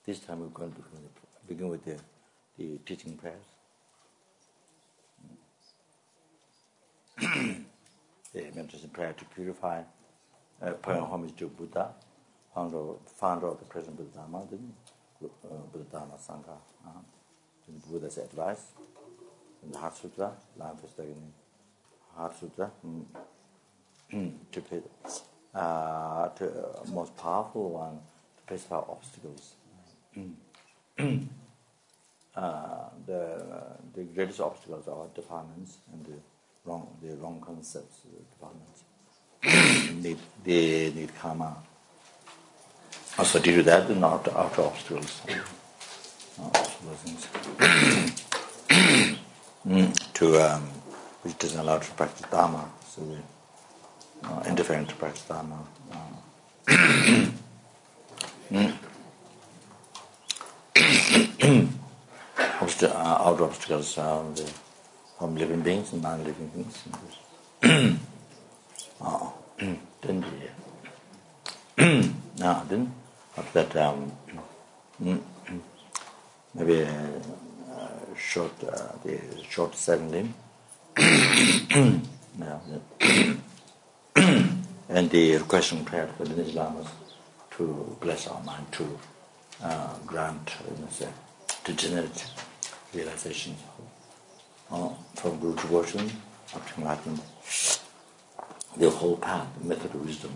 This time we're going to begin with the teaching prayers. The meditation prayer to purify, paying homage to Buddha, founder of the present Buddha Dharma, Buddha Dharma Sangha, Buddha's advice, in the Heart Sutra, Lampa Heart Sutra, to most powerful one to pacify obstacles. The greatest obstacles are defilements and the wrong concepts. Defilements need karma. Also, due to that, the outer obstacles, which doesn't allow to practice Dharma, so we're interfering to practice Dharma. Outer obstacles from living beings and non-living beings. Then after that, maybe the short seven limb, and the requesting prayer for the Lamas to bless our mind to grant degenerate realization from Guru devotion up to enlightenment, the whole path, the method of wisdom.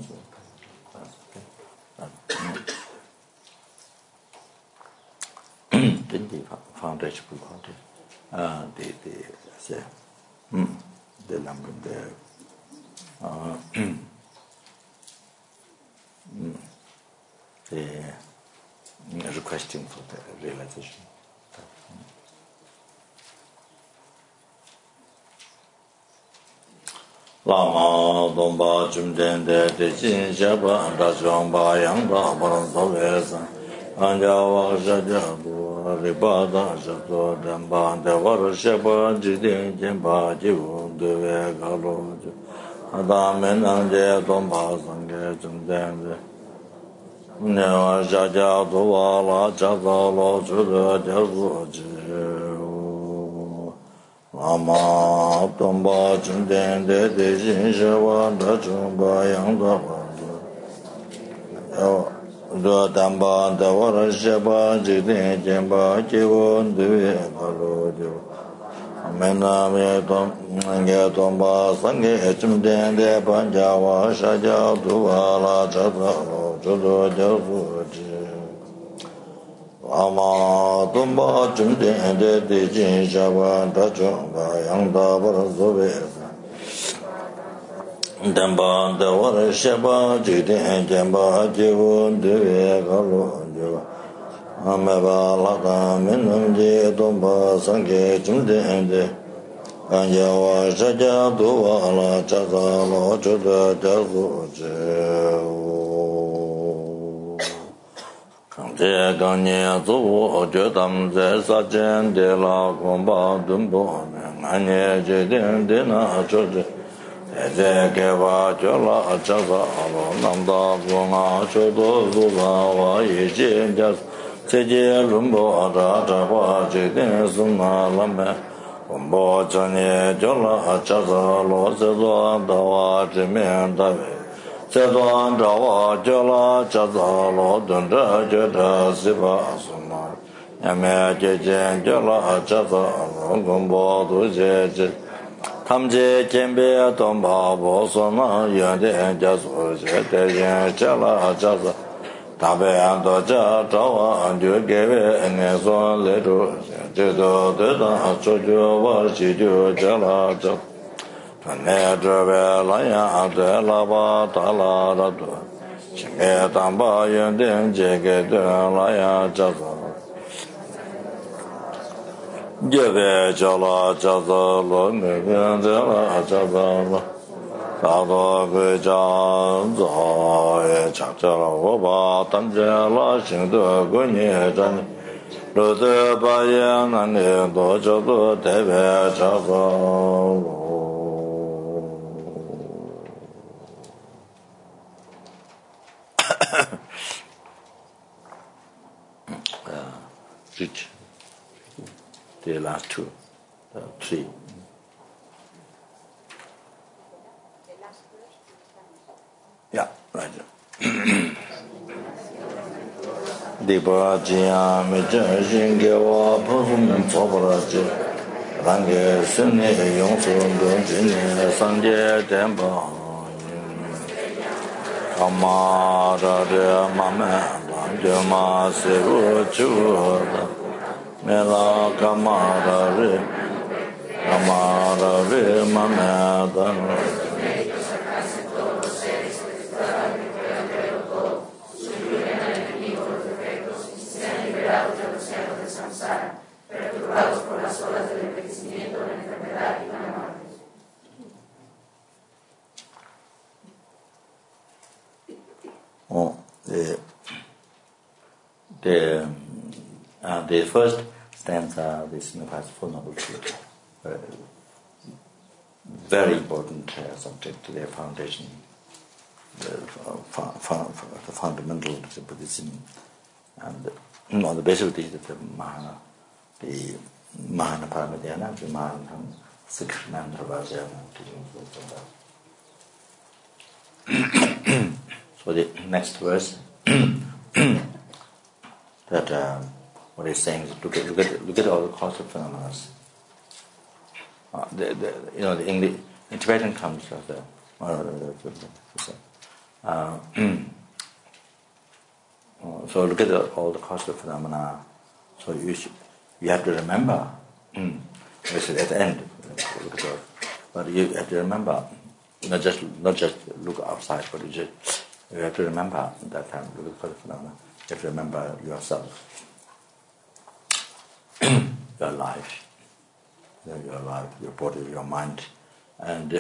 Then the foundation we call the requesting for the realization. Lama Domba Jumden de Jin Shaba Rajamba Yangba Baranzavesa Anjava Jajabu Ribada Jato Damba de Varashaba Jidin Jimba Jivu Deve Galo Adamen Anje Domba Sange Jumden Neva Jaja Duvala Jazalo Juda Jazu Lama Domba Jumden de Jin Shaba Rajamba Yangba Damba da Varashaba Jidin Jimba Jivu Deve Galo Amena Nge Domba Sange Jumden de Panjava Shaja Duvala Jazalo Judo Jazuji Lama Domba Jumden de Jin Shaba Rajamba Yangda Varazovesa Damba da Varashaba Jidin Jimba Jivu Deve Galo Ameba Laka Minamji Domba Sange Jumden de Panjava Shaja Duvala Jazalo Juda Jazuji Kante Ganye Zubu Jodam Ze Sajen De La Gomba Dumbo Anye Jidin Dina Juji Eze Keva Jola Jaza Alo Namda Gunga Chodo Zuza Wa Yijin Jaz Seje Lumbo Raja Wa Jidin Suna Lame Gombo Chanye Jola Jaza Lo Sezo Dawa Jimin Dawe Sezo Dawa Jola Jaza Lo Dunda Jeda Siva Suna Yame Jejin Jola Jaza Lo Gombo Duje Tamje Jembe Domba Bosona Yande Jazu Jete Jala Jaza Tabe Ando Jawa Anju Geve Neson Ledu Jedo Deda Chojo Varsiju Jala Jat Pane Drave Laya Ade Lava Tala Radu Chinge Tamba Yande Jege Laya Jaza Jeve Jala Jaza Lo Neve Jala Jaza Lo Tado Guja Zoe Chachara Oba Tamjala Shingdo Gunye Jani Rode Baya Nani Dojo Deve Jaza reach the last two, three. Yeah, right. Dipa jiya me jin ge wa phum so bra ji rang ge sen ne yong so de jin ne san je den ba ama ra de ma ma de ma se ru chu me la ka ma ra re ma ma da The first stanza, this has Four Noble Truths, very important subject to their foundation, the fundamentals of Buddhism, and on the basis of the Mahana Paramadhyana, the Mahana Sikhananda Vajrayana teachings. So the next verse. That what he's saying is look at all the causal phenomena. The English in Tibetan comes as so look at all the causal phenomena. So you have to remember. I said at the end, look at all, but you have to remember, not just look outside, but you have to remember that time. Look at causal phenomena. You have to remember yourself, your life, your body, your mind, and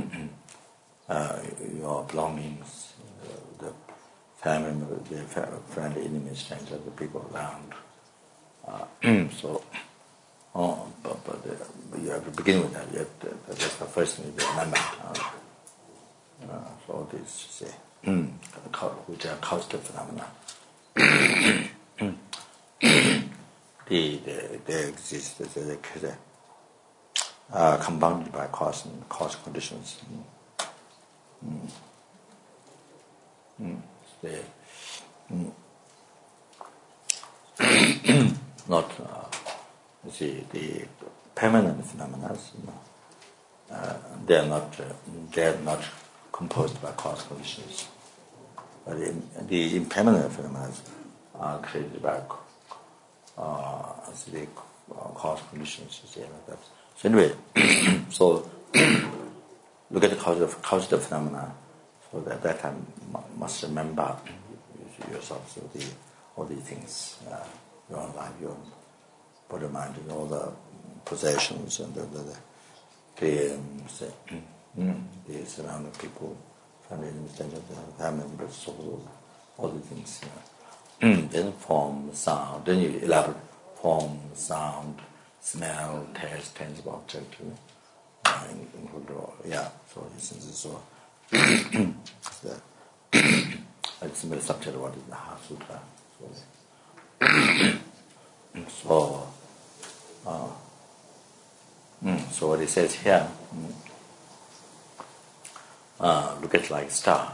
your belongings, the family, the friend, enemies, strangers, the people around. But you have to begin with that. That's the first thing you remember. So all these, which are causal phenomena. They exist, they're compounded by cause conditions. Not, the permanent phenomena. They are not composed by cause conditions. But the impermanent phenomena are created by cause conditions. Like that. So anyway, so look at the causative phenomena. So at that time, must remember yourself. So all these things, your own life, your own body, mind, and all the possessions and the surrounding people, family, members, all the things. Then form, sound. Then you elaborate form, sound, smell, taste, tangible object. So this is so. It's a subject of what is the Heart Sutra. So what it says here. Look at like star.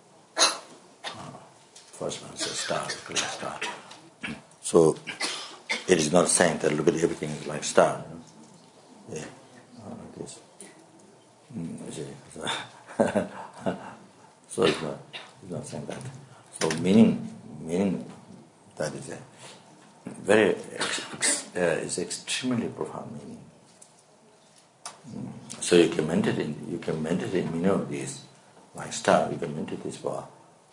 First one says star, look like star. So it is not saying that look at everything is like star. Yeah, like this. So it's not saying that. So meaning that is very is extremely profound meaning. So you can meditate in meaning of this like star. You can meditate this for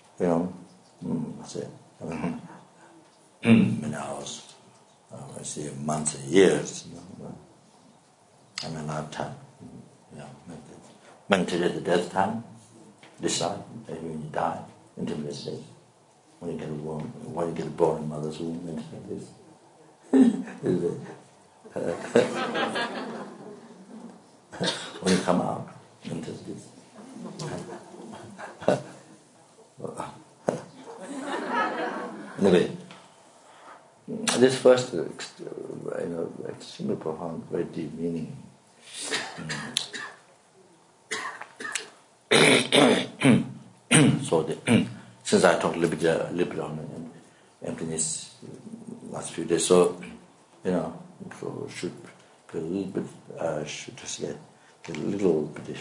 many hours, I say months and years, and a lifetime. Meditate at the death time, decide that when you die, intimate state. When you get born in mother's womb, meditate this. When you come out, meditate this. Anyway, this first, extremely profound, very deep meaning. So, since I talked a little bit on emptiness last few days, so so should be a little bit, should just get a little bit,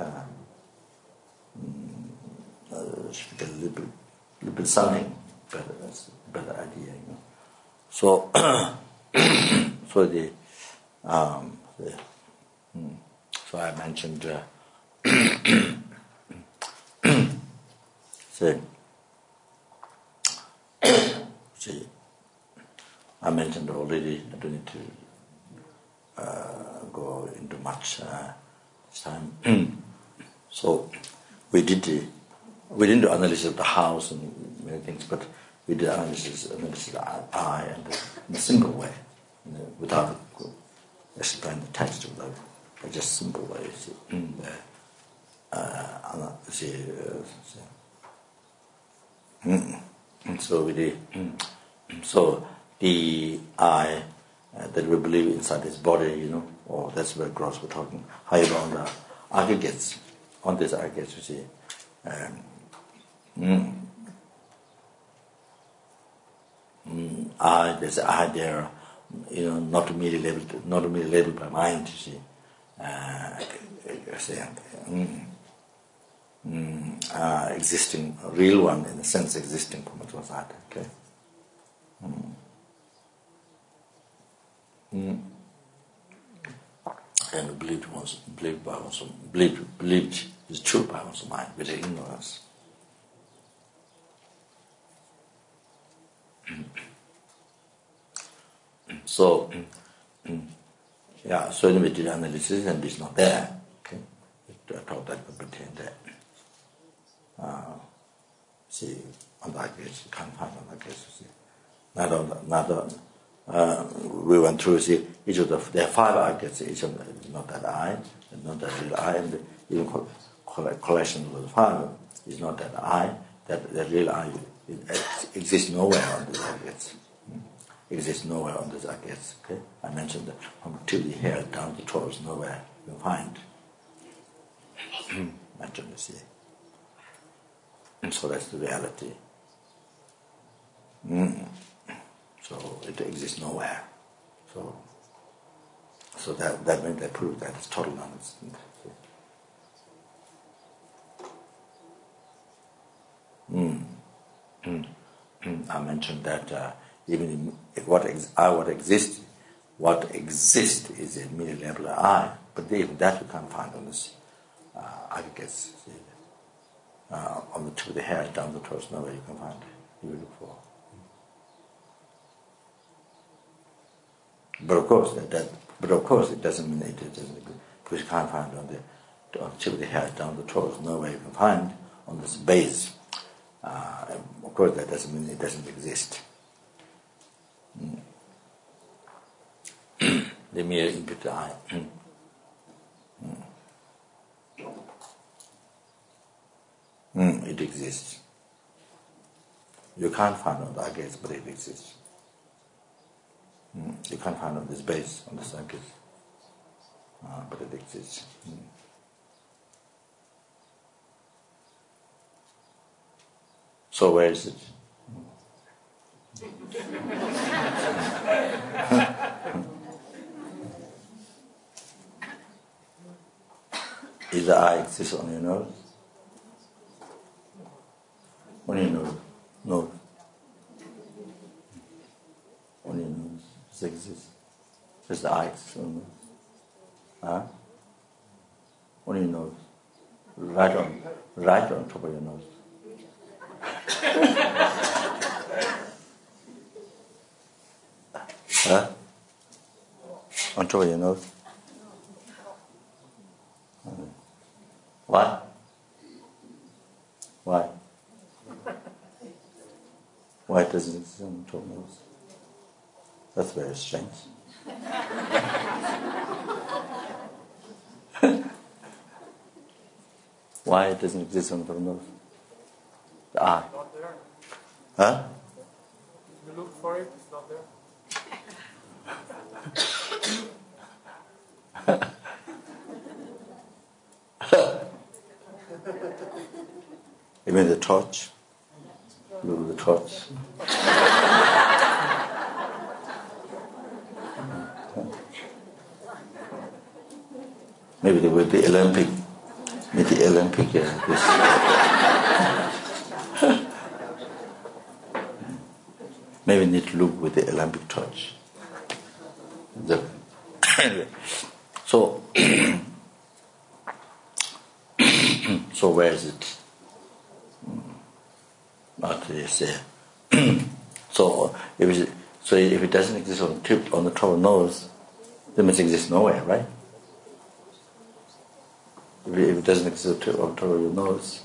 should get a little bit something better idea, So, so so I mentioned, I mentioned already. I don't need to go into much this time. So we didn't do analysis of the house and many things, but we did analysis of the I and in a simple way, without explaining the text, without just simple way. So we did. So the I that we believe inside this body, or that's where gross we're talking. However, on the aggregates, on these aggregates, you see, there's I there, not immediately labeled by mind, you see. Existing, a real one in a sense, existing from its side. Okay. And believed is true by one's mind with ignorance. So, so in the analysis, and it's not there. Okay, I thought that would pretend that. See, on that case, you can't find on that case. We went through, see, each of there are 5 aggregates, each of them is not that I, and not that real I, and even collection of the 5 is not that I, that real I exists nowhere on these aggregates. Exists nowhere on these aggregates. Okay? I mentioned that from till the hair down to toes, nowhere you can find. Mentioned, you see. And so that's the reality. So it exists nowhere. So that means they prove that it's total non-existent. I mentioned that even what exists is a mere level of I, but even that you can't find on this aggregates. On the tip of the hair down the toes, nowhere you can find it. You look for. But of course, it doesn't mean it doesn't exist, because you can't find on the tip of the hair down the toes, nowhere you can find on this base. Of course, that doesn't mean it doesn't exist. The mere input I. It exists. You can't find on the aggregates, but it exists. You can't find on this base, on the circuit, but it exists. So where is it? Is the eye exists on your nose? On your nose? Nose. On your nose. Does it exist? Does the eye exist on your nose? Huh? On your nose. Right on top of your nose. Huh? On top of your nose? Why? Why? Why it doesn't exist on top of your nose? That's very strange. Why it doesn't exist on top of your nose? The eye. Huh? You look for it, it's not there. You mean the torch? Look at the torch. Maybe there will be Olympic. Maybe Olympic. Maybe need to look with the Olympic torch. Anyway, so so where is it? Not say. So if it doesn't exist on the top of the nose, it must exist nowhere, right? If it doesn't exist on top of your nose,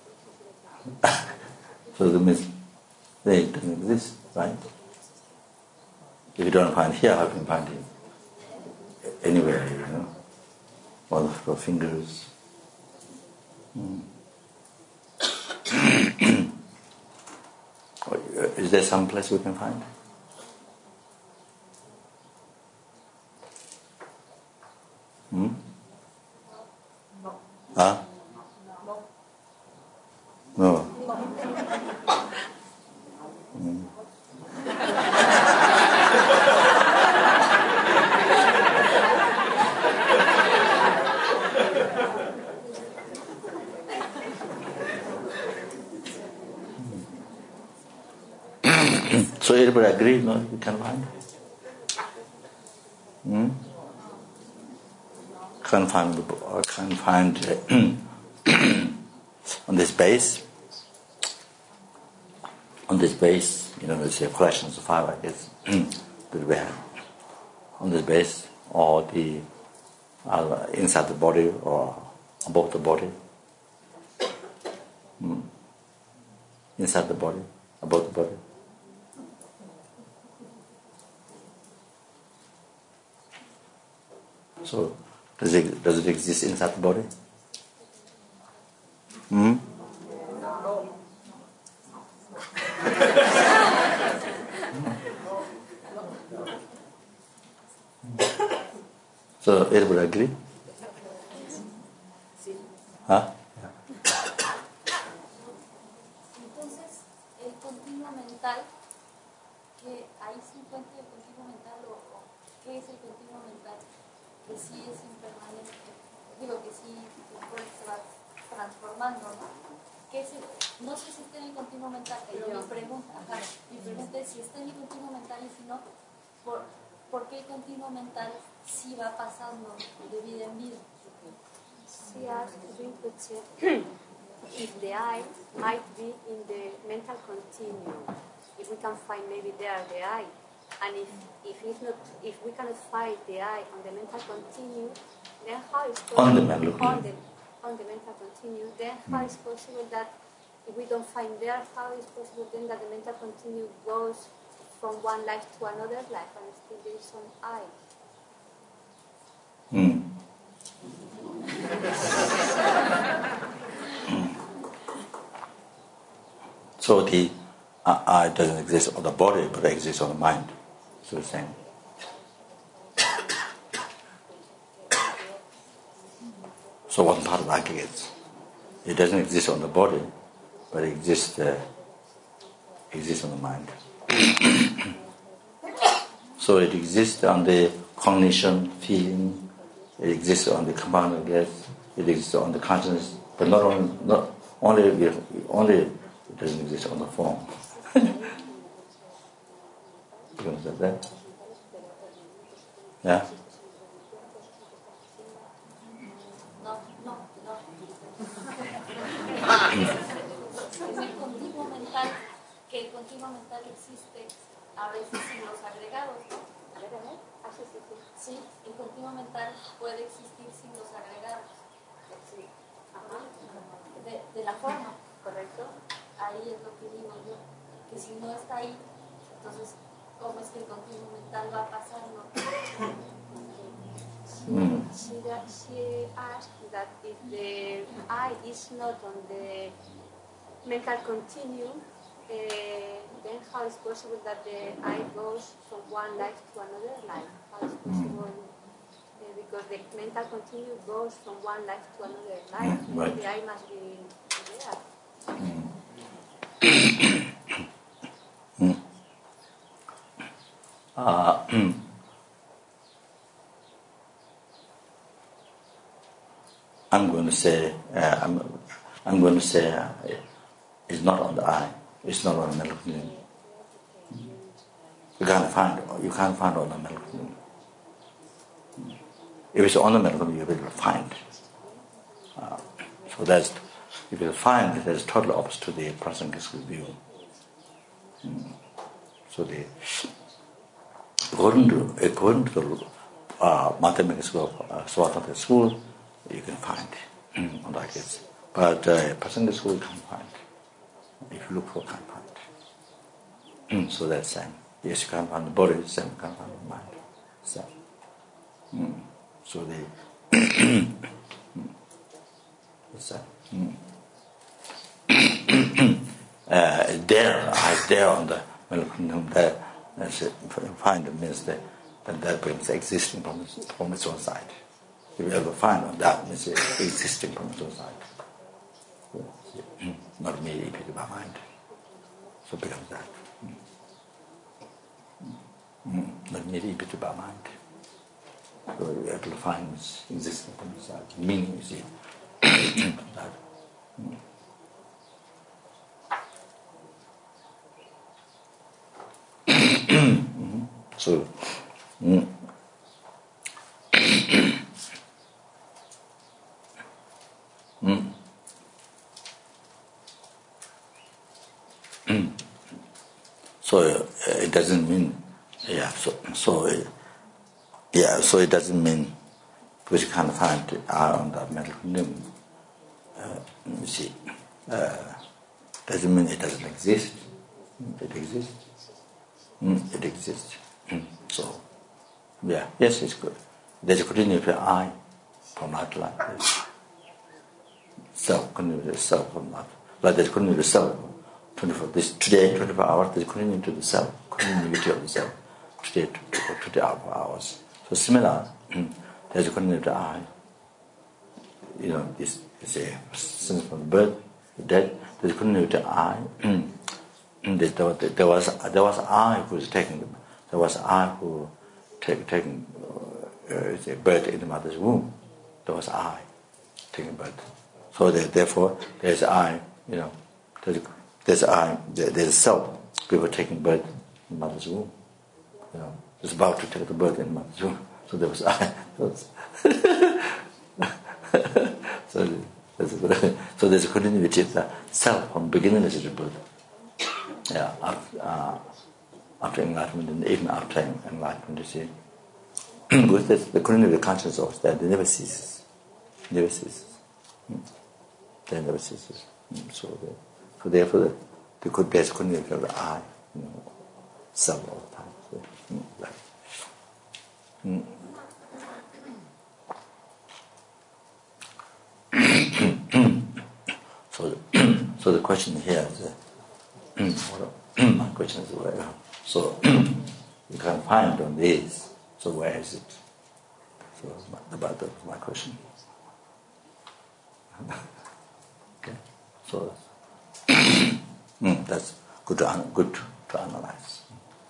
so that means it doesn't exist, right? If you don't find here, how can you find it? Anywhere, all the fingers. Is there some place we can find? No. Huh? No. So everybody agree? No, we can find. Can't find on this base. On this base, there's a collections of 5, I guess, that we have. On this base, or the inside the body, or above the body. Inside the body, above the body. So, does it exist inside the body? So, everybody agree? ¿Ah? Entonces, el continuo mental, que ahí se encuentra el continuo mental, o ¿qué es el continuo mental? Que sí es impermanente, digo que sí después se va transformando, ¿no? No sé si está en el continuo mental, pero mi pregunta es si está en el continuo mental y si no, ¿por qué el continuo mental sí va pasando de vida en vida? She asked Rinpoche if the eye might be in the mental continuum, if we can find maybe there the eye, and if we cannot find the eye on the mental continuum, then how is possible On the mental continuum, then how is possible that if we don't find there, how is possible then that the mental continuum goes from one life to another life and still there is some eye? So the eye doesn't exist on the body, but it exists on the mind. So the same. So one part of aggregates. It doesn't exist on the body, but it exists on the mind. So it exists on the cognition, feeling. It exists on the compound gas. It exists on the consciousness, but not only it doesn't exist on the form. You understand that? Yeah. En el continuo mental, que el continuo mental existe a veces sin los agregados, ¿no? Sí, el continuo mental puede existir sin los agregados. Sí. De la forma, ¿correcto? Ahí es lo que digo yo, que si no está ahí, entonces, ¿cómo es que el continuo mental va pasando? She asked that if the eye is not on the mental continuum, then how is possible that the I goes from one life to another life? How is possible? Because the mental continuum goes from one life to another life. Right. The I must be there. I'm going to say it's not on the eye. It's not on the mental continuum. You can't find on the mental continuum. If it's on the mental continuum, you will find. So that's, if you find that is totally opposite to the Prasangika view. So according to the mathematics school, Swatantra school, you can find like this. But Prasangika school you can't find. If you look for, can't find. So that's same. Yes, you can't find the body, same, you can't find the mind. Same. So there on the Melkundum, find means that brings existing from its own side. If you ever find on that, means existing from its own side. Not immediately by mind. So it becomes that. Not immediately by mind. So you have to find its existing from its side. Meaning, you see. That. So, so it doesn't mean, so it doesn't mean because you can't find it on the mental continuum. You see, doesn't mean it doesn't exist. It exists. It exists. So, yes, it's good. There's a continuity I from life to life. Self, continuity self from life. Like there's continuity self. 24 hours, there's continuity to the self, continuity of the self. Today, 24 hours. So similar, there's a continuity I. This is a since from the birth, the death. There's a continuity I. There was I who was taking them. There was I who taking birth in the mother's womb. There was I taking birth. So therefore, there's I. There's I. There's self. People taking birth in the mother's womb. It's about to take the birth in the mother's womb. So there was I. So there's a continuity of the self from beginning of the birth. After enlightenment and even after enlightenment, you see, with this, the continuity of the consciousness of that, it never ceases. Never ceases. It never ceases. So therefore, there's a continuity of the I, self all the time. So the question here is, my question is where? So you can find on this. So where is it? So about my question. Okay. So that's good to analyze.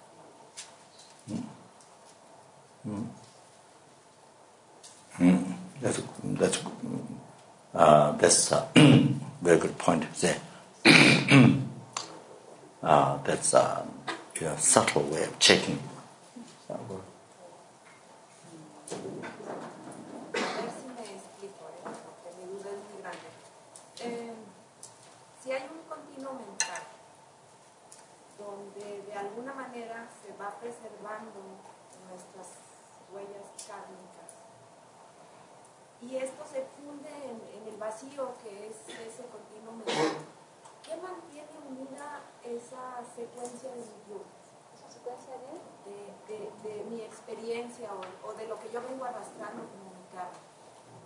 That's a very good point there. That's a subtle way of checking. Si hay un continuo mental donde de alguna manera se va preservando nuestras huellas kármicas y esto se funde en el vacío que es ese continuo mental, ¿qué mantiene unida esa secuencia de mi yo? ¿Esa secuencia de mi experiencia o de lo que yo vengo arrastrando como mi karma?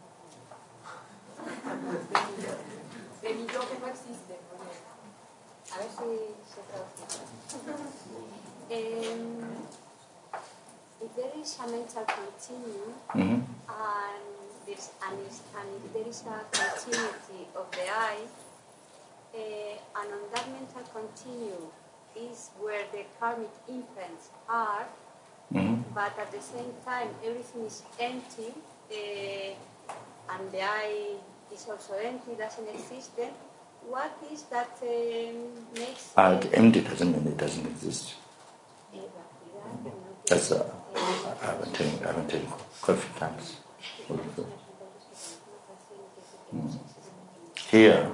De mi yo que no existe, ¿no? A ver si se traduce. If there is a mental continuum, and if there is a continuity of the I, and on that mental continuum is where the karmic imprints are, but at the same time everything is empty, and the I is also empty, doesn't exist, then what is that makes... empty doesn't mean it doesn't exist. That's I've been telling quite a few times. Here,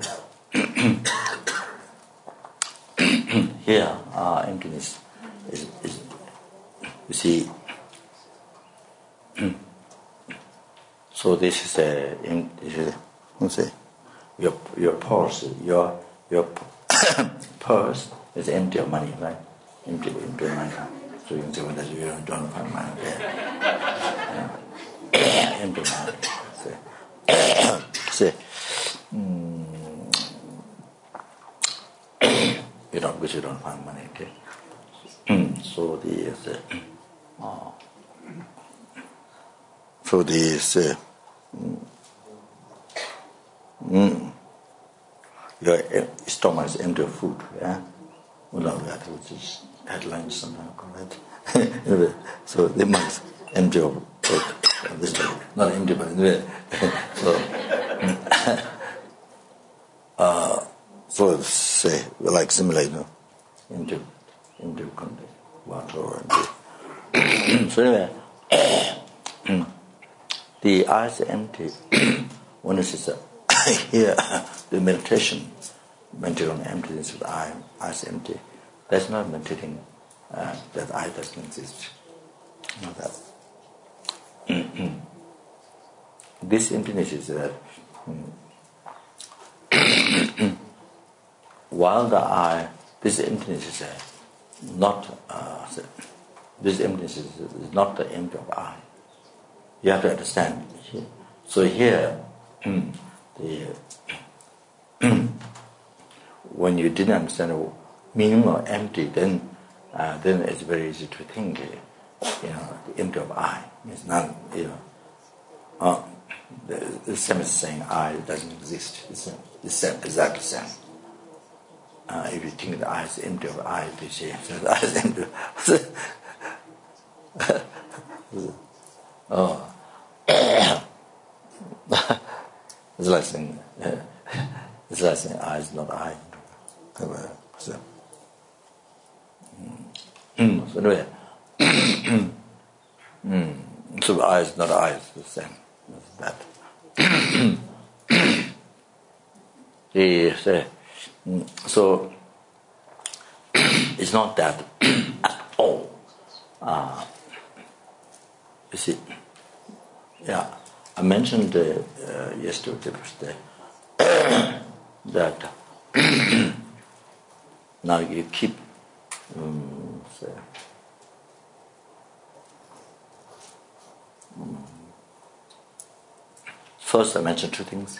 emptiness is you see. So this is your purse. Your purse is empty of money, right? Empty of money. So you can say, well, that's you don't find money there. Empty money. Say, because you don't find money. Okay. So your stomach is empty of food. Yeah. Which is headlines sometimes correct. Anyway, so the mouth empty of this way. Not empty, but anyway. So say like similar, empty content, water or empty. So anyway, the eyes are empty. When it is here, the meditation on emptiness of the eyes empty. That's not meditating that I doesn't exist. Not that. This emptiness is that while the I, this emptiness is not this emptiness is not the empty of I. You have to understand. So here, when you didn't understand the meaning of empty, then it's very easy to think, the empty of I means none. The same as saying I doesn't exist. It's the same, exactly the same. If you think the I is empty of I, you say the I is empty. It's like saying I is not I. So anyway, so I is not I. It's the same. That. So it's not that at all. You see, I mentioned yesterday that now you keep first I mentioned two things.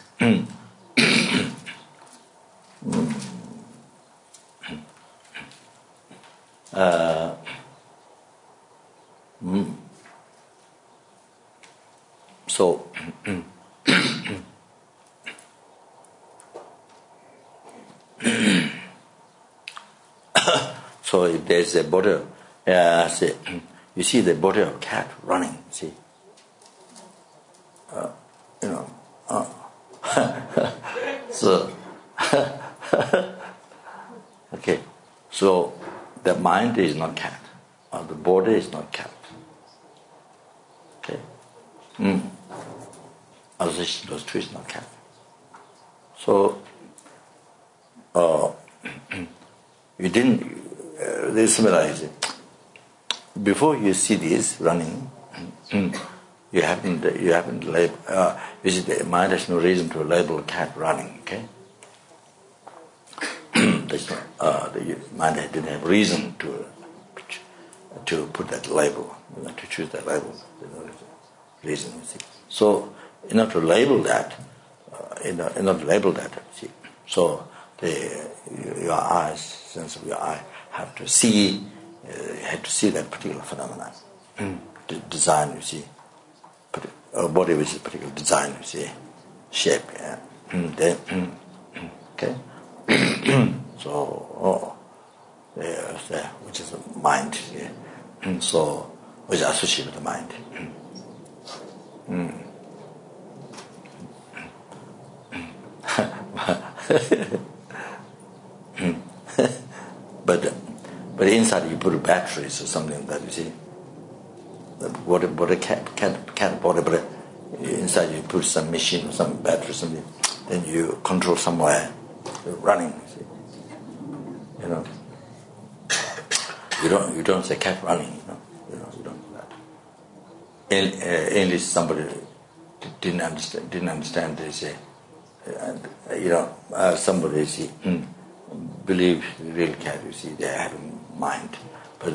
So if there's a body, you see the body of cat running, see? So, okay, so the mind is not cat, or the body is not cat. Okay? Association those two is not cat. So, you didn't, there's similarity. Before you see this running, you haven't labeled, you see the mind has no reason to label a cat running, okay? There's no, the mind didn't have reason to put that label, to choose that label. There's no reason, you see. So, in order to label that, see, so your eyes, sense of your eye, have to see that particular phenomenon. The design, you see, a body which is particular design, you see, shape. Yeah. Okay. So, which is the mind. Yeah. So, which is associated with the mind. But inside you put batteries or something that you see. What a cat body, but inside you put some machine or some battery or something. Then you control somewhere. You're running. You see. You don't say cat running. You don't do that. English somebody didn't understand. They say, somebody see believe real cat. You see, they have a mind, but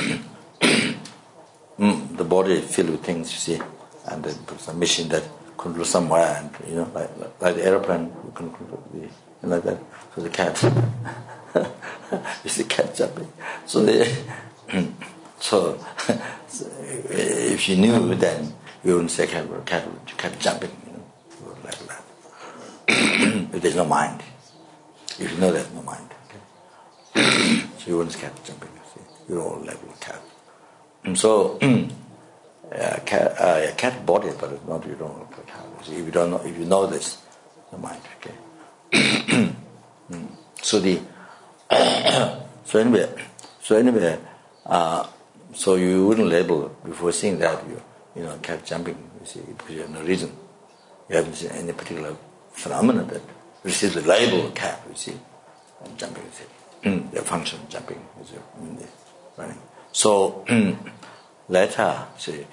the body is filled with things. You see, and then put some machine that control somewhere, and like the airplane, you can control like that. So the cat, you see cat jumping. So if you knew, then you wouldn't say cat jumping. Like that. If there's no mind, if you know there's no mind, okay? So you wouldn't say cat jumping. You see, you're all level cat. And so cat body, but it's not. You don't look like cat. See, if you know this, the mind. Okay. So you wouldn't label before seeing that cat jumping. You see, because you have no reason. You haven't seen any particular phenomenon that receives the label of cat. You see, and jumping. You see, the function of jumping is running. So later,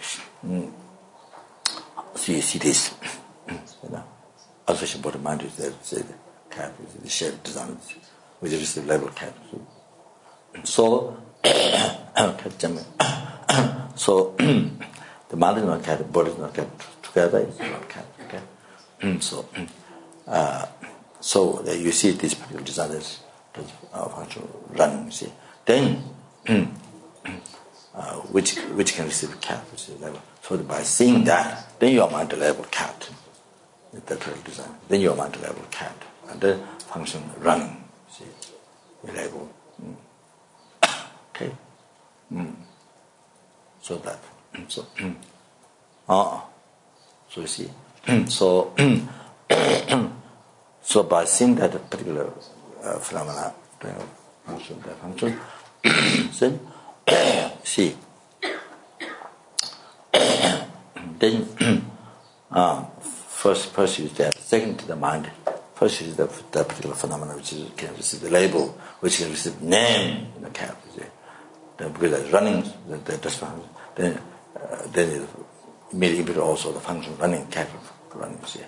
so you see this. Association body mind is there. Say the cat is the shape design, which is the label cat. So cat jumping. So the mind is not cat, the body is not cat. Together it's not cat. Okay. So you see this particular design is function running. You see, then which can receive cat, which is level. So by seeing that, then your mind label cat. That particular design. Then your mind label cat, and then function running. See, you label. Okay. So that. So you see. So by seeing that particular phenomena, that function, then see. Then first is that. Second to the mind. First is that particular phenomena which can receive the label, which can receive name in the cat. Because it's running, then it immediately also the function running, cat running. See.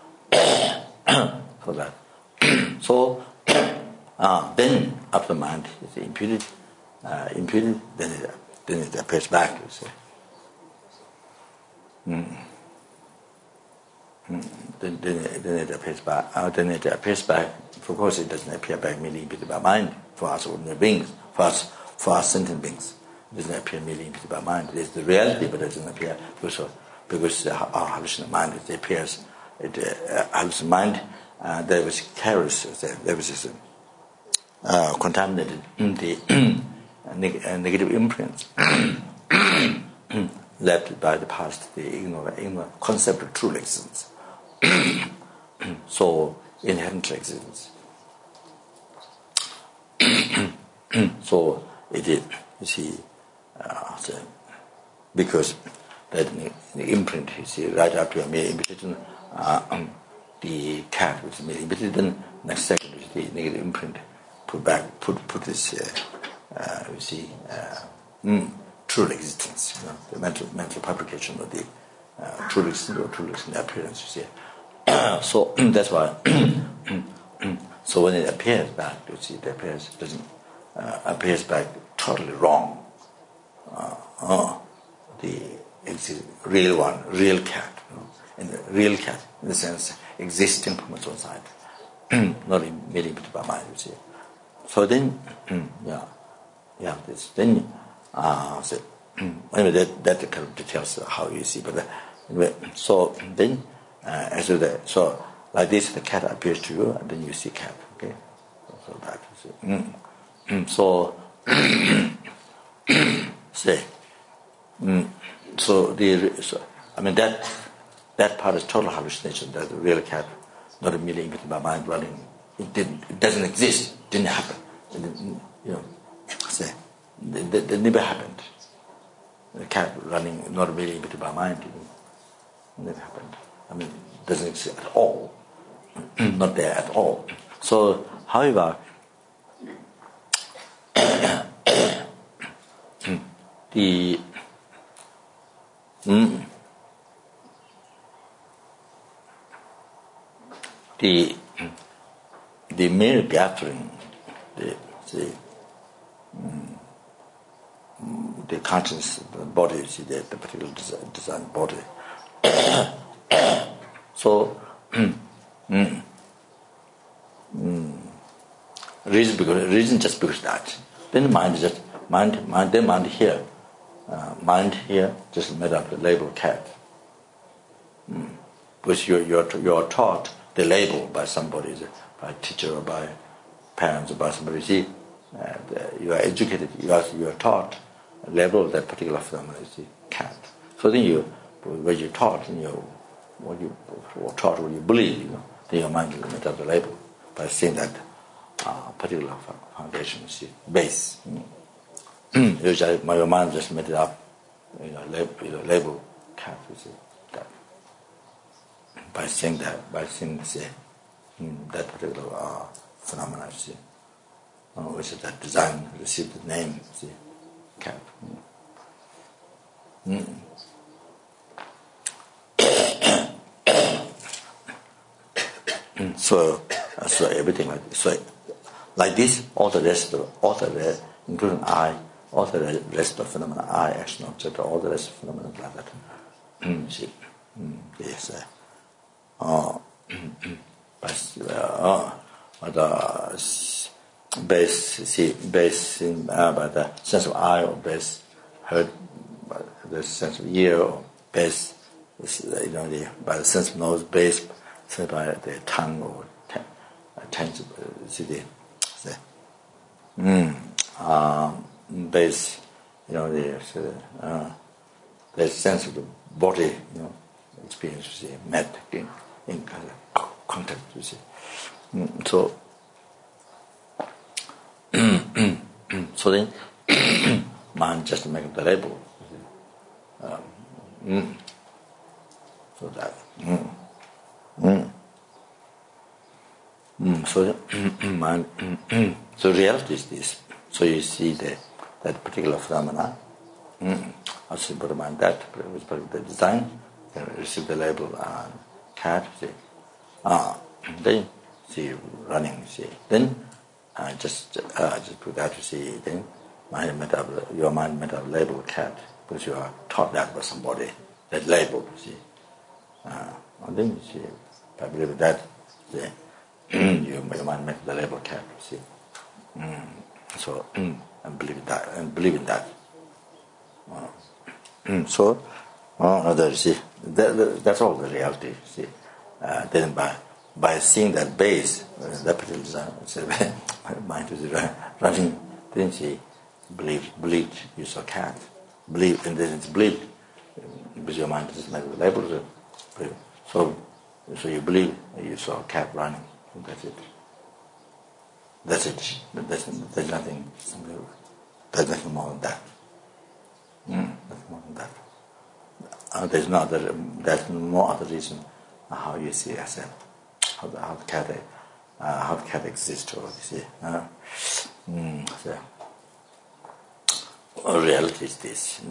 For that. So then after mind is imputed, then it appears back. You see. Then it appears back. Then it appears back. Of course, it doesn't appear back merely imputed by mind for us ordinary beings. For us sentient beings, it doesn't appear merely imputed by mind. It is the reality, but it doesn't appear because our hallucinant mind it appears. Hallucinant mind that which carries that which is contaminated the negative imprints left by the past, the ignorant concept of true existence. So inherent existence. So it is, you see, because that the imprint, you see, right after a mere imputation, the cat which is mere imputed, then next second, you see, the negative imprint put this, you see, true existence, the mental fabrication of the true existence appearance, you see. So that's why. So when it appears back, you see, it appears back totally wrong. The real one, real cat, and the real cat in the sense existing from its own side, not immediately imputed by mind, you see. So then, this. Then, anyway, that kind of details how you see. But anyway, so then, so like this, the cat appears to you, and then you see cat. Okay, so that is it. So say, so that part is total hallucination. That the real cat, not immediately imputed by mind, running. It doesn't exist. It didn't happen. It didn't, say that never happened. The cat running, not really imputed by mind, never happened. It doesn't exist at all. Not there at all. So, however, the mere gathering, the conscious body, the particular design body. So, reason just because that. Then mind here. Mind here just made up the label cat. Because you're taught the label by somebody, by a teacher or by parents or by somebody. See, you are educated, you are taught a label of that particular phenomenon is the cat. So then when you're taught, what you believe, then your mind will make up the label by seeing that particular foundation, base. Usually, your mind just made it up, label cat, that. By seeing that, that particular phenomena, which is that design received the name, cat. So everything like this, all the rest, including I, all the rest of phenomena, I, action, object, all the rest of phenomena like that. Yes. Base in by the sense of eye, or base heard by the sense of ear, or base by the sense of nose, base by the tongue or base, the sense of the body, experience, met in contact, So, so then, mind just make the label. So that. So mind. So reality is this. So you see that particular phenomena. Also put in mind that was part of the design. Receive the label cat. Then see running. Then just put that to see. Then your mind made up label cat because you are taught that by somebody. That label. And then you see, by believing that, your mind made the label cat. So and believe in that. So that's all the reality. Then by seeing that base, that particular design, mind is running. Then she believed you saw cat. Believe, and then it's believed because your mind doesn't make the label. So you believe you saw a cat running. That's it. There's nothing more than that. Nothing more than that. There's no other reason how you see as how the cat exists, or you see. Reality is this.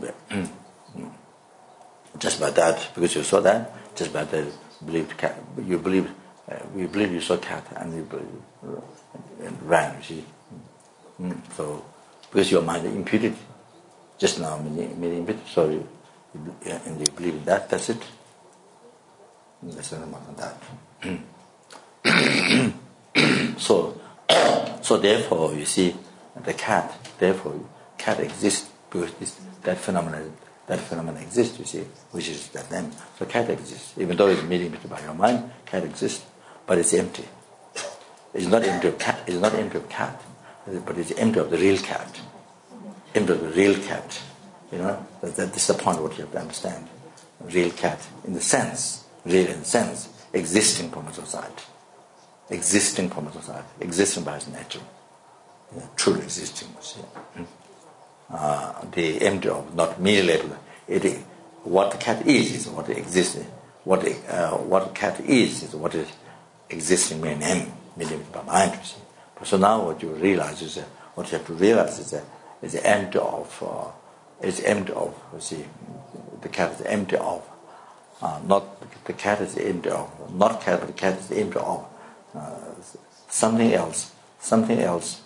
Just by that, because you saw that, just by that believed cat, you believe you saw cat and you ran. You see. So because your mind imputed just now, imputed, so you believe in that. That's it. There's nothing more than that. So therefore, you see, the cat. Therefore, cat exists because that phenomenon exists. You see, which is that name. So cat exists, even though it's mediated by your mind. Cat exists, but it's empty. It's not empty of cat. It's not empty of cat, but it's empty of the real cat. Empty of the real cat. You know, this is the point what you have to understand. Real cat, in the sense, real in the sense, existing from a society. Existing from a society. Existing by its nature. Yeah, truly existing. The empty of, not mere label. What the cat is what it exists. What cat is what is existing mere name, meaning by mind. You see. So now what you realize is what you have to realize is empty of. It's empty of. You see, the cat is empty of. Not the cat is empty of. Not cat, but the cat is empty of something else. Something else.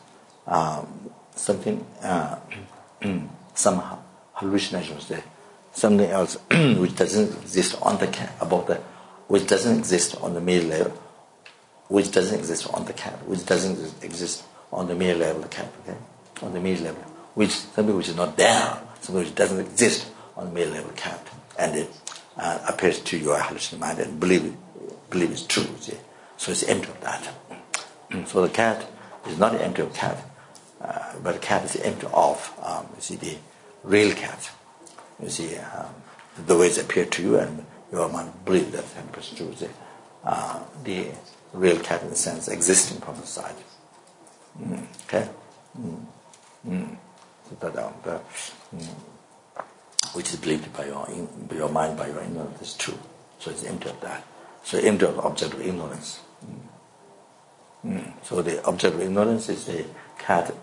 Some hallucinations there. Something else which doesn't exist on the cat, which doesn't exist on the mere level, which doesn't exist on the cat, which doesn't exist on the mere level of the cat, okay? On the mere level, something which is not there, something which doesn't exist on the mere level of the cat, and it appears to your hallucinating mind and believe it's true. See? So it's empty of that. So the cat is not empty of cat, but the cat is empty of, you see, the real cat. You see, the way it appears to you, and your mind believe that 100% true. See? The real cat, in the sense, existing from the side. Okay? So that, which is believed by your mind, by your ignorance, is true. So it's empty of that. So empty of object of ignorance. So the object of ignorance is the cat,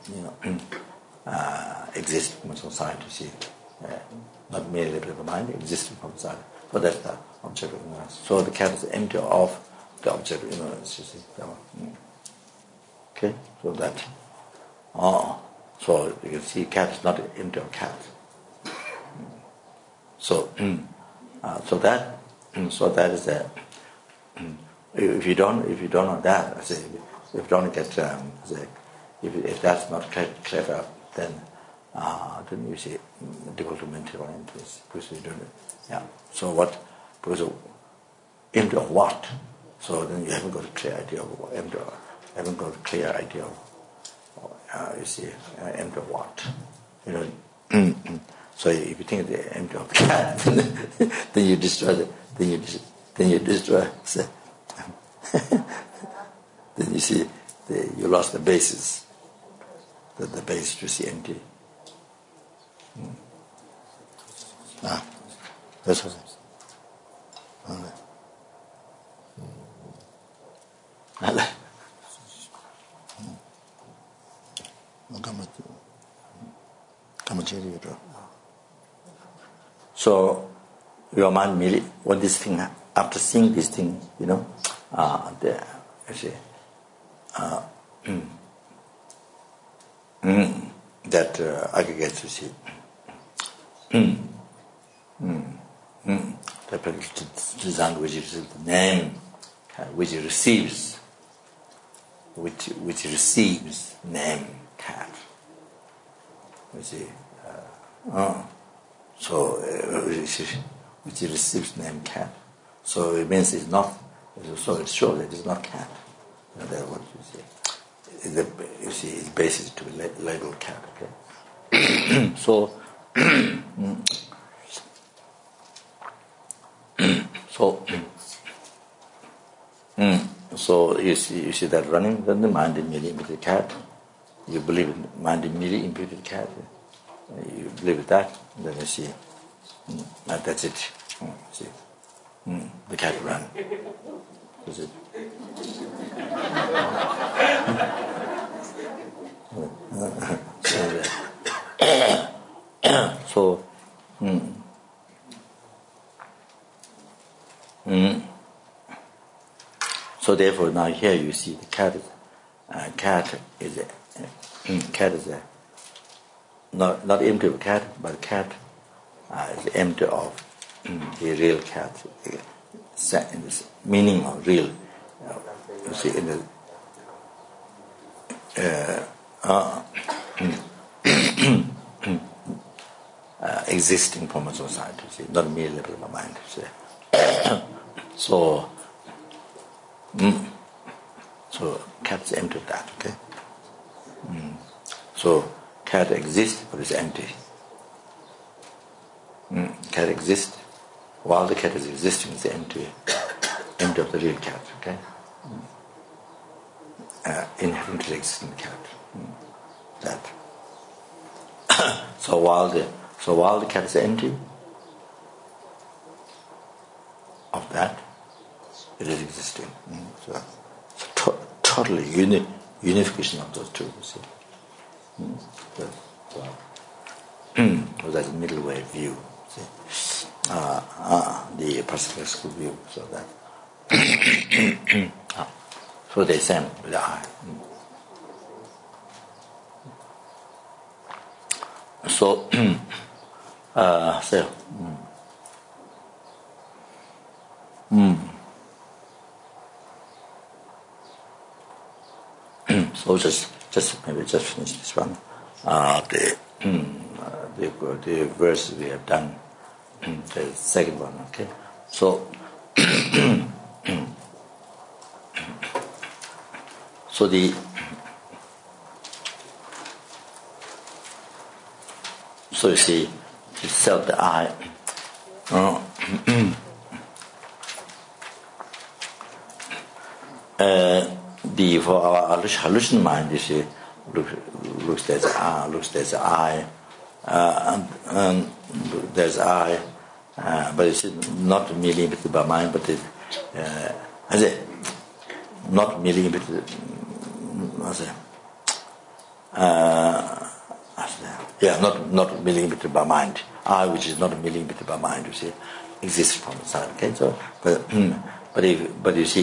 exists from society. See, not merely by the mind, existing from society. So that's the object of ignorance. So the cat is empty of the object of ignorance. You see, okay. So that. So you can see, cat is not empty of cat. So that is the. If you don't know that, I say, if you don't get, if that's not clever, then you see difficult to maintain one interest because you don't. Yeah. So what? Because empty of what? So then you haven't got a clear idea of empty. Haven't got a clear idea of. You see, empty of what? You know. So if you think the empty of the cat, then you destroy the. Then you destroy. Then you see, you lost the basis. The base to see empty. That's what it is. So your mind merely, what this thing, after seeing this thing, that aggregates, you see, the design which is the name, which receives name cat. You see, which receives name cat. So it means it's not. So it's sure that it's not cat. That's what you see. You see, its basis to be labeled cat. Okay. So you see that running. Then the mind immediately imputed cat. You believe in mind immediately imputed cat. You believe in that. Then you see. That's it. See. The cat ran. That's it. So therefore now here you see the cat is not empty of cat, but cat is empty of the real cat. In this meaning of real, you see, in the existing from a society, see, not merely level of mind. See. So cat is empty of that, okay? So cat exists, but it's empty. Cat exists. While the cat is existing, it's empty of the real cat, okay? Inherently existing cat. That. So while the cat is empty of that, it is existing. So totally unification of those two. You see. So that's a middle way view. See. The Pacific school view. So that. So they same with the eye. So so just maybe just finish this one. The verse we have done, the second one. Okay. So so you see, itself the eye. For our hallucination mind, you see, looks there's the eye, and there's eye, but it's not merely limited by mind, but not merely limited. Not merely limited by mind. I, which is not merely limited by mind, you see, exists from the side. Okay, so but you see,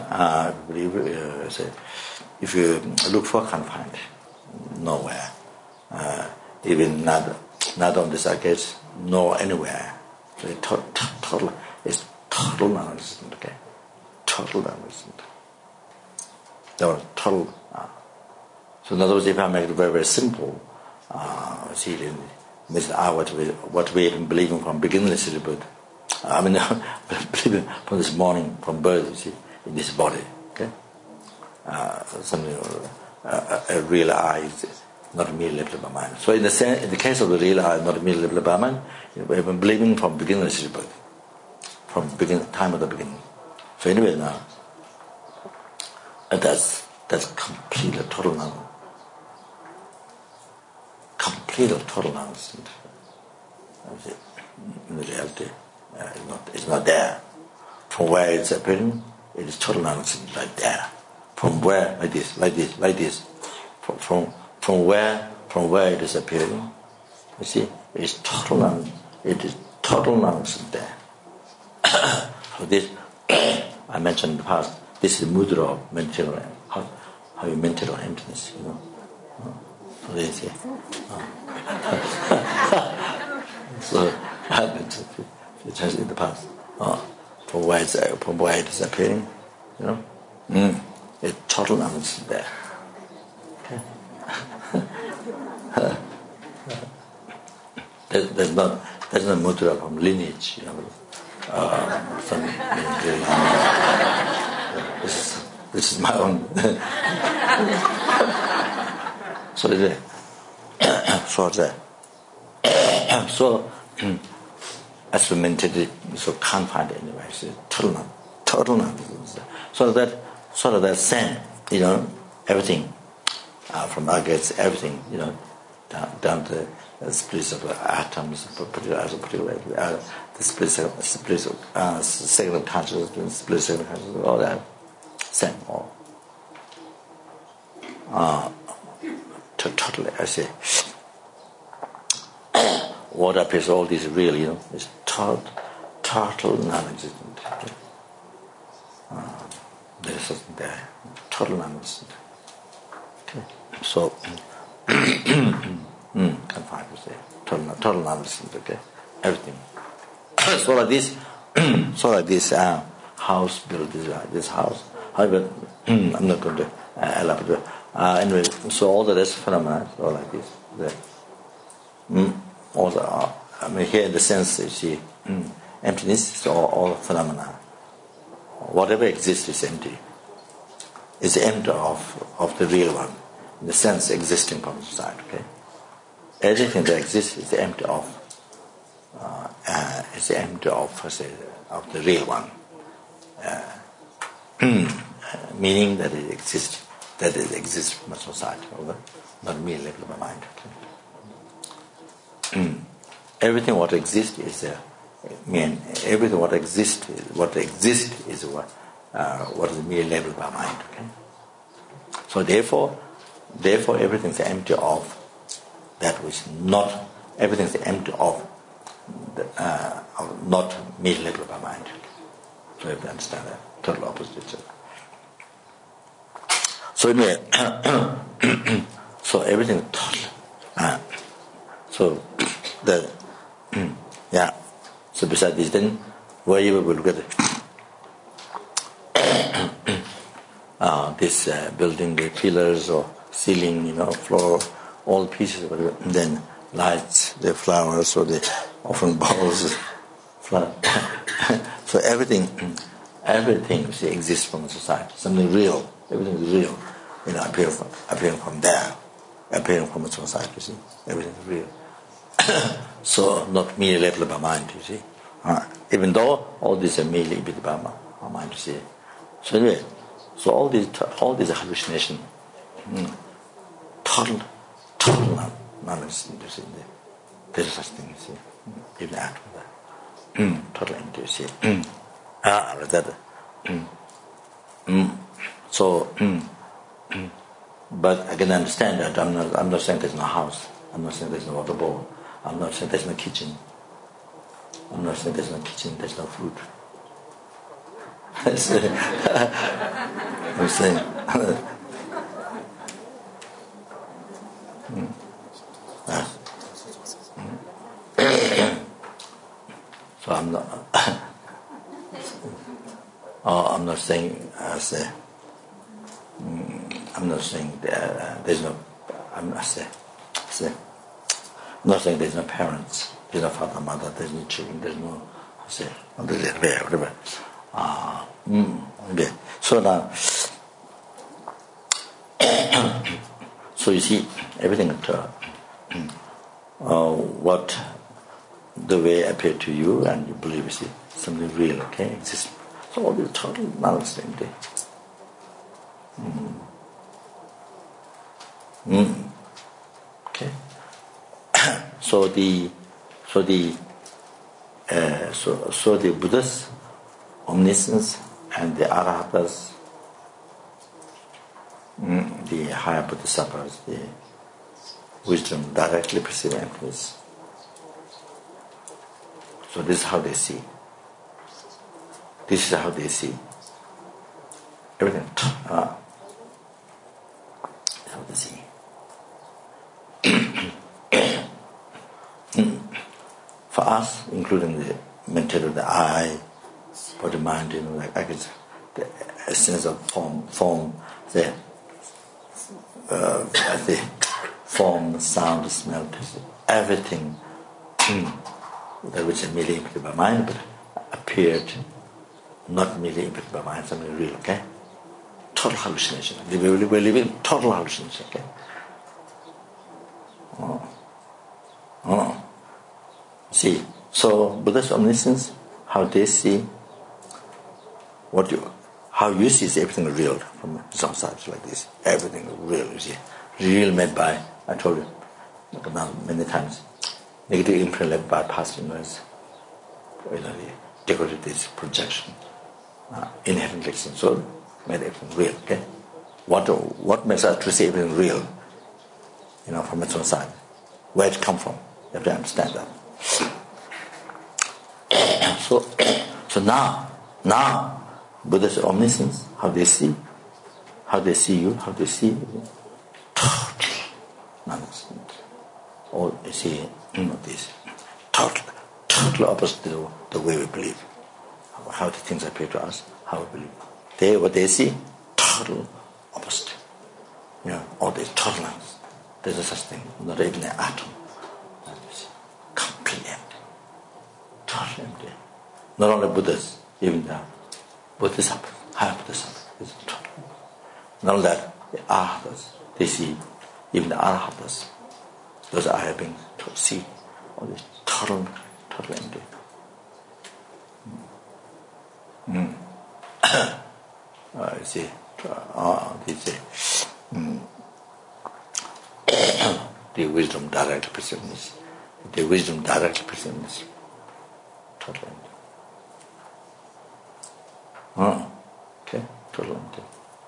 if you look for, can't find nowhere. Even not on this case, nor anywhere. So it's total non-existent. Okay, total non-existent. Total. So in other words, if I make it very, very simple, see, what we have been believing from beginningless birth. I mean, believing from this morning, from birth, you see, in this body. Okay, something a real eye is not merely limited by mind. So in the case of the real eye, not merely limited by mind, we have been believing from beginningless birth, from time of the beginning. So anyway, now that's completely total nonsense. Complete total nonsense. In the reality, it's not there. From where it's appearing, it is total nonsense, right there. From where, like this. From where it is appearing, you see, it is total nonsense there. So this, I mentioned in the past, this is the mudra of mental, how you mental emptiness, you know. So they say. So I mentioned it in the past. From where it is appearing, you know, it's total nonsense there. Okay. There's no mudra from lineage, you know. This is my own. So as we mentioned, so can't find it anywhere. It's total nonsense. So that same, you know, everything from agates, everything, you know, down to the splits of atoms, particularly the splits of second consciousness, split second consciousness, all that same, all. Totally, I say. What appears all this real, you know, is total non-existent. There is something there, total non-existent. Okay. So, can't find it there. Total non-existent. Okay, everything. So like this house built. This house. However, I'm not going to elaborate. Anyway, so all the rest phenomena are like this. All the, here in the sense, you see, emptiness is all phenomena. Whatever exists is empty. It's empty of the real one, in the sense existing from inside. Okay, everything that exists is empty of. It's empty of the real one. Meaning that it exists. That it exists from society, not merely level of mind. Okay? Everything what exists is everything what exists is what is merely level by mind. Okay? So therefore everything is empty of that which not. Everything is empty of not merely level by mind. So you have to understand that total opposite. So anyway, so everything is total. So the So besides this, then wherever we look at this building, the pillars or ceiling, floor, all pieces, whatever, and then lights, the flowers or the offering bowls, so everything exists from the society. Something real. Everything is real. Appearing from there, appearing from the society. You see, everything is real. So not merely level by mind. You see, even though all these are merely level by our mind. You see. So anyway, so all these hallucination, total nonsense. You see, there's such thing. You see, even after that, total empty. You see, like that. So, but I can understand that. I'm not saying there's no house. I'm not saying there's no water bowl. I'm not saying there's no kitchen. I'm not saying there's no kitchen. There's no food. I'm saying. So I'm not. I'm not saying. I'm not saying there's no. I'm not saying there's no parents, there's no father, mother, there's no children, there's no. Whatever. So now, so you see everything. What the way appeared to you, and you believe, you see something real, okay, exists. So all the total nonsense. Okay. So the Buddha's omniscience and the Arahatas, the higher Bodhisattvas, the wisdom directly perceiving emptiness. So this is how they see. This is how they see everything. How they see. For us, including the mental of the eye, body, mind, like the essence of form, the form, sound, smell, taste, everything that which is merely impacted by mind, but appeared not merely impacted by mind, something real, okay? Total hallucination. We're living total hallucination, okay? See, so Buddha's omniscience, how they see how you see is everything real from some sides like this. Everything real, you see. Real made by, I told you now many times, negative imprint left by past ignorance. The decorated this projection, inherent existence, so made everything real, okay? What makes us to see everything real? From its own side. Where it come from. You have to understand that. So now Buddha's omniscience, how they see you, how they see total nonsense. Or you see this total opposite to the way we believe. How the things appear to us, how we believe. What they see, total opposite. all these tolerance. There's such thing, not even an atom. Completely empty. Totally empty. Not only Buddhas, even the Bodhisattvas, higher Bodhisattvas, is totally empty. Not only that, the Arhatas, they see, even the Arhatas, those higher beings, see all this totally empty. The wisdom directly perceives. The wisdom directly perceives. Totally empty. Okay, totally empty.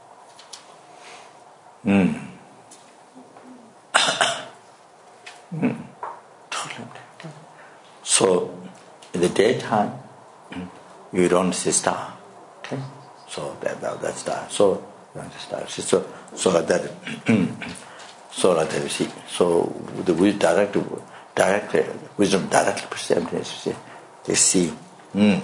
Totally empty. So, in the daytime, you don't see star. Okay, so that's star. So you don't see star. So like that. So like that you see. So the direct wisdom directly perceives. You see, they see. You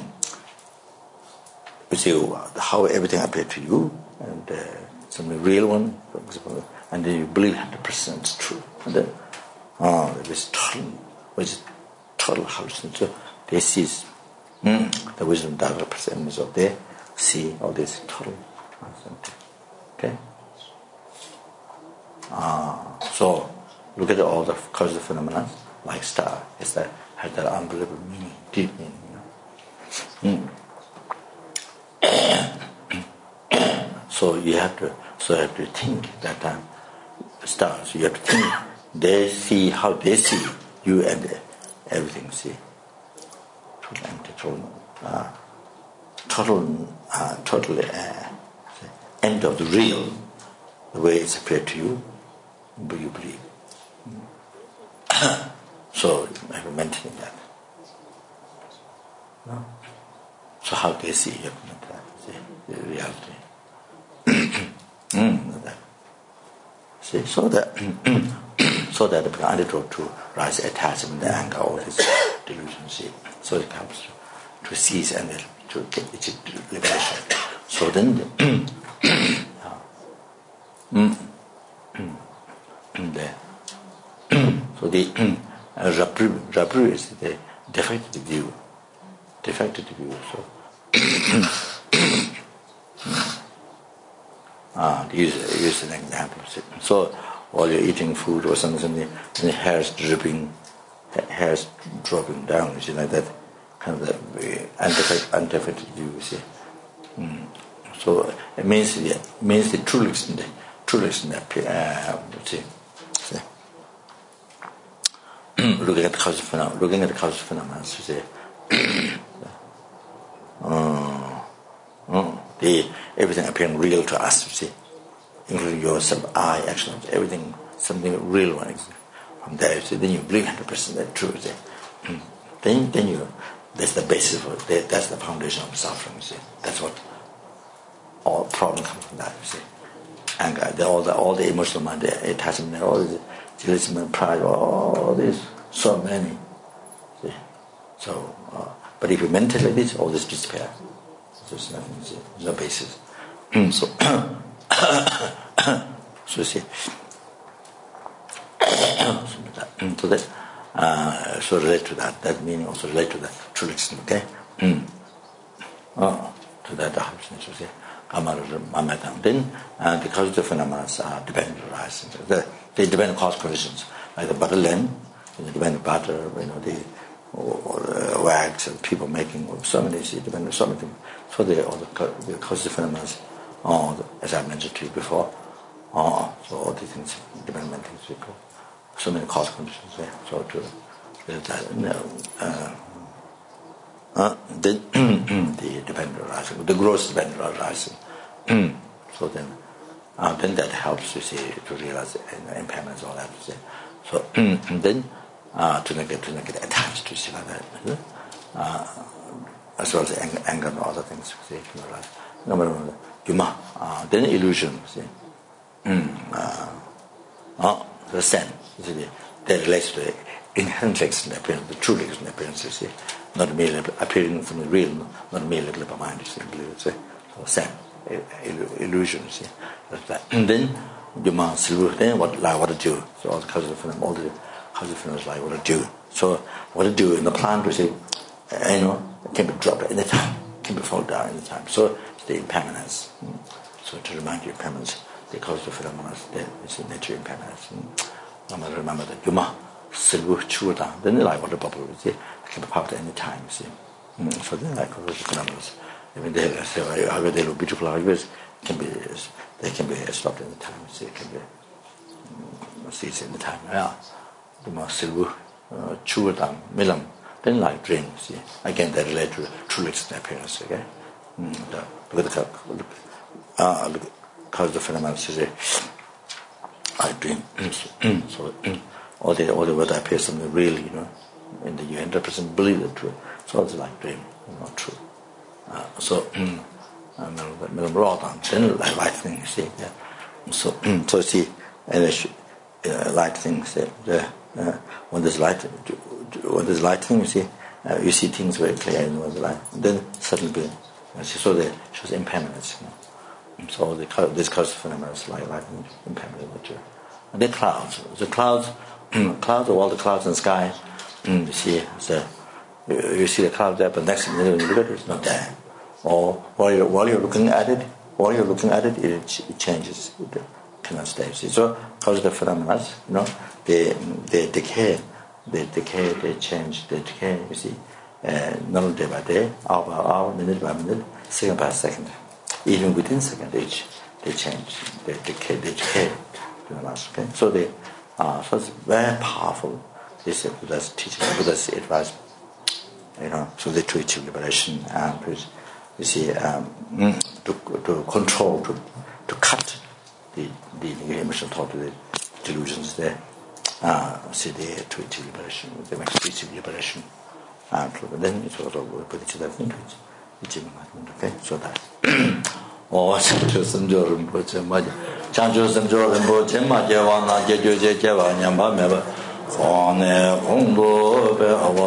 see how everything appears to you, and something real one, for example, and then you believe 100% it's true. And then, it is total hallucination. So they see the wisdom directly perceives of they see all this total hallucination. Okay. So look at all the causal phenomena, like star, has that unbelievable meaning, deep meaning. So you have to think that time. Stars, you have to think. They see how they see you and everything. See, total empty, total end of the real, the way it's appeared to you, but you believe. So I have mentioned that. No? So how they see you, the reality. That. See, so that the antidote to rise attachment, anger, all this delusion. See, so it comes to cease and to get its liberation. So then, so the Rabru is the defective view. So. Use an example. So while you're eating food or something, and the hair's dropping down, you see, like that, kind of the anti-effective view, you see. So it means the true extent, see. Looking at the causal phenomena, you see. Everything appearing real to us, you see, including yourself, I, actions, everything, something real one. From there, you see, then you believe 100% that true. You see. Then you, that's the basis for it. That's the foundation of suffering. You see, that's what all problems come from that. You see, anger, all the emotional mind, the attachment, all the jealousy, pride, all this, so many. See, so, but if you meditate like this, all this disappears. There's nothing, there's no basis. So you see, so relate to that. That meaning also relate to that true extent. Okay. To that you see. Then the causative phenomena are dependent on rise. They depend on cause conditions, like the butter land, they depend on butter, the wax and people making so many things, depend on so many things. So the causative phenomena, as I mentioned to you before, so all these things depend on things. So many cause conditions there. So then the dependent arising, the gross dependent arising. So then that helps you see to realize impairments, all that. You see. So then to not get attached to see like that, as well as anger and other things. You see, then illusion. See, the sense. You see, that relates to the inherent existent appearance, the true existent appearance. You see, not merely appearing from the real, not merely by mind. You see, so sense, illusion. You see, and then Yuma Silver, then what to do. So all the causes of all the causes of is like what to do. So what to do in the plant, we say, it can be dropped at any time, can be fall down any time. So it's the impermanence. So to remind you impermanence, the cause of phenomena, it's the nature impermanence. Remember that Yuma Silver Churda, then like what the bubble, we say, can be popped at any time, you see. So then like cause of phenomena. Even they say, they look beautiful arguments, they can be stopped in the time, see, it can be seized in the time. Yeah. The more silver, churda, milam, then like dream, see. Again, they relate to true appearance, okay? Look cause the phenomena, say, I dream. So, all the words appear something real, and then you end up believe it true. So it's like dream, not true. Then light things, see. Yeah. So see, light things. When there's light thing, you see, you see things very clear in the light. Then suddenly, so it shows impermanence. So this causes phenomena like light and impermanent nature. And the clouds, clouds, all the clouds in the sky. You see, you see the cloud there, but next minute when you look at it, it's not there. Or while you're looking at it, it changes. It cannot stay. So cause the phenomena, they decay, they change, they decay. You see, not only day by day, hour by hour, minute by minute, second by second, even within second each, they change, they decay. Okay? So so it's very powerful. This is Buddha's teaching, Buddha's advice. So they to achieve liberation and you see, to control, to cut the emotional thought, the delusions there. See, they to achieve liberation, they make achieve liberation. And then it's sort of put each other into it. Okay, so that. Oh, some Jordan, but Chanjo Jordan, but Jemma Javana, Jeju Java, Yamba, Meva, on a Hongo,